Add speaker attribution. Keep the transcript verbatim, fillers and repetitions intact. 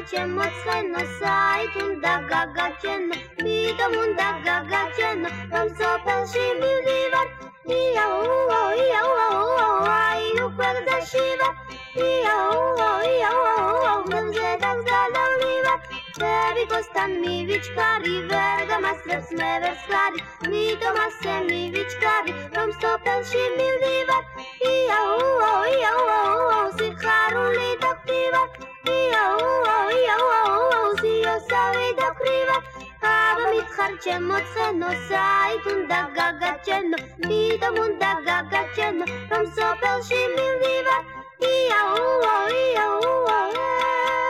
Speaker 1: ჩემოცხენო საით უნდა გაგაჩენო მიდომ უნდა გაგაჩენო რომ სოფელში მივდივარ იაუ იაუ აი უკვე გზაში ვარ იაუ იაუ მზედაც გადავლივარ ცერიკოსთან მივიჩქარი ვერ გამასწრებს მე ვერცხარი მიდომ ასე მივიჩქარი რომ სოფელში მივდივარ იაუ იაუ სიხარული დაგდივარ იაუ იაუ სიოსავი დაგდივარ აბა მითხარ ჩემოცხენო საით უნდა გაგაჩენო მიდომ უნდა გაგაჩენო რომ სოფელში მივდივარ იაუ იაუ